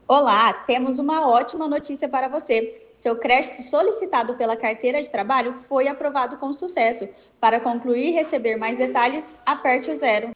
Olá, temos uma ótima notícia para você. Seu crédito solicitado pela carteira de trabalho foi aprovado com sucesso. Para concluir e receber mais detalhes, aperte o zero.